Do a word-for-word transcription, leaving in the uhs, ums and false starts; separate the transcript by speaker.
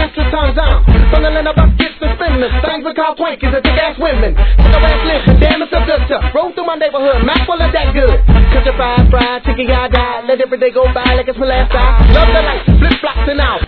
Speaker 1: mistress turns on. From the land of buckets and spinners, things we call twinkies and thick-ass women. Take a ass listen, damn it's a good stuff. Roll through my neighborhood, Mac full of that good. Cut your fried, fried, chicken, y'all die. Let every day go by like it's my last time. Love the life, flip-flops and all.